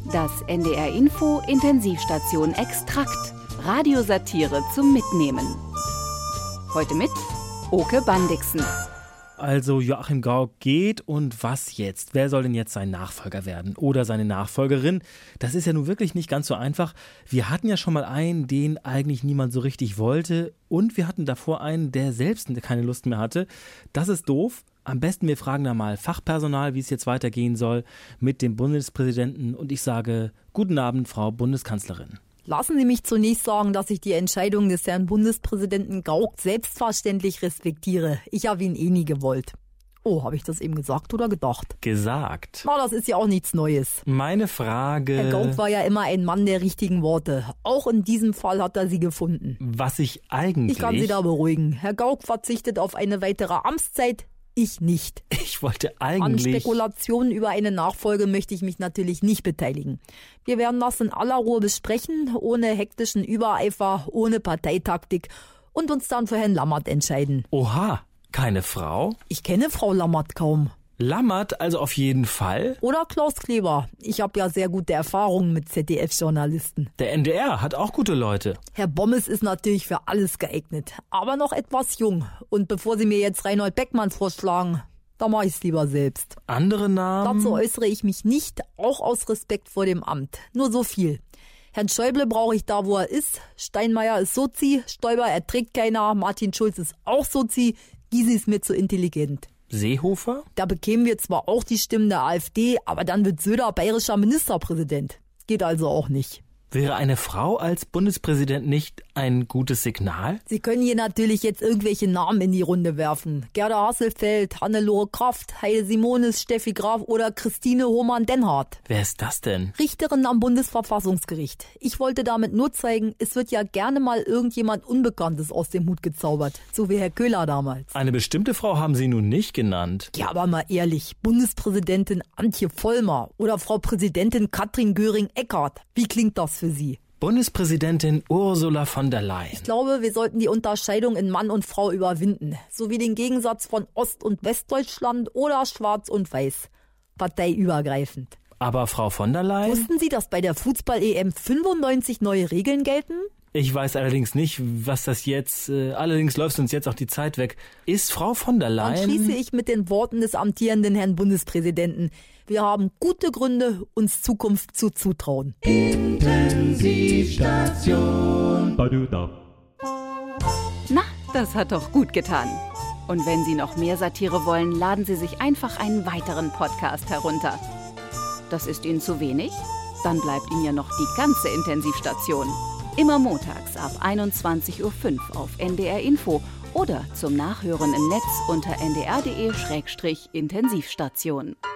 Das NDR Info Intensivstation Extrakt. Radiosatire zum Mitnehmen. Heute mit Oke Bandixen. Also Joachim Gauck geht und was jetzt? Wer soll denn jetzt sein Nachfolger werden oder seine Nachfolgerin? Das ist ja nun wirklich nicht ganz so einfach. Wir hatten ja schon mal einen, den eigentlich niemand so richtig wollte, und wir hatten davor einen, der selbst keine Lust mehr hatte. Das ist doof. Am besten wir fragen da mal Fachpersonal, wie es jetzt weitergehen soll mit dem Bundespräsidenten, und ich sage guten Abend, Frau Bundeskanzlerin. Lassen Sie mich zunächst sagen, dass ich die Entscheidung des Herrn Bundespräsidenten Gauck selbstverständlich respektiere. Ich habe ihn nie gewollt. Oh, habe ich das eben gesagt oder gedacht? Gesagt. Na, das ist ja auch nichts Neues. Meine Frage... Herr Gauck war ja immer ein Mann der richtigen Worte. Auch in diesem Fall hat er sie gefunden. Was ich eigentlich... Ich kann Sie da beruhigen. Herr Gauck verzichtet auf eine weitere Amtszeit. Ich nicht. Ich wollte An eigentlich... Spekulationen über eine Nachfolge möchte ich mich natürlich nicht beteiligen. Wir werden das in aller Ruhe besprechen, ohne hektischen Übereifer, ohne Parteitaktik, und uns dann für Herrn Lammert entscheiden. Oha, keine Frau? Ich kenne Frau Lammert kaum. Lammert also auf jeden Fall? Oder Klaus Kleber. Ich habe ja sehr gute Erfahrungen mit ZDF-Journalisten. Der NDR hat auch gute Leute. Herr Bommes ist natürlich für alles geeignet, aber noch etwas jung. Und bevor Sie mir jetzt Reinhold Beckmann vorschlagen, da mache ich es lieber selbst. Andere Namen? Dazu äußere ich mich nicht, auch aus Respekt vor dem Amt. Nur so viel. Herrn Schäuble brauche ich da, wo er ist. Steinmeier ist Sozi, Stoiber erträgt keiner, Martin Schulz ist auch Sozi, Gysi ist mir zu intelligent. Seehofer? Da bekämen wir zwar auch die Stimmen der AfD, aber dann wird Söder bayerischer Ministerpräsident. Geht also auch nicht. Wäre eine Frau als Bundespräsident nicht ein gutes Signal? Sie können hier natürlich jetzt irgendwelche Namen in die Runde werfen. Gerda Hasselfeld, Hannelore Kraft, Heide Simonis, Steffi Graf oder Christine Hohmann-Dennhardt. Wer ist das denn? Richterin am Bundesverfassungsgericht. Ich wollte damit nur zeigen, es wird ja gerne mal irgendjemand Unbekanntes aus dem Hut gezaubert. So wie Herr Köhler damals. Eine bestimmte Frau haben Sie nun nicht genannt. Ja, aber mal ehrlich, Bundespräsidentin Antje Vollmer oder Frau Präsidentin Katrin Göring-Eckardt. Wie klingt das für Sie? Bundespräsidentin Ursula von der Leyen. Ich glaube, wir sollten die Unterscheidung in Mann und Frau überwinden. Sowie den Gegensatz von Ost- und Westdeutschland oder Schwarz und Weiß. Parteiübergreifend. Aber Frau von der Leyen? Wussten Sie, dass bei der Fußball-EM 95 neue Regeln gelten? Ich weiß allerdings nicht, was das jetzt... allerdings läuft uns jetzt auch die Zeit weg. Ist Frau von der Leyen... Dann schließe ich mit den Worten des amtierenden Herrn Bundespräsidenten. Wir haben gute Gründe, uns Zukunft zuzutrauen. Intensivstation. Na, das hat doch gut getan. Und wenn Sie noch mehr Satire wollen, laden Sie sich einfach einen weiteren Podcast herunter. Das ist Ihnen zu wenig? Dann bleibt Ihnen ja noch die ganze Intensivstation. Immer montags ab 21:05 Uhr auf NDR Info oder zum Nachhören im Netz unter ndr.de/Intensivstation.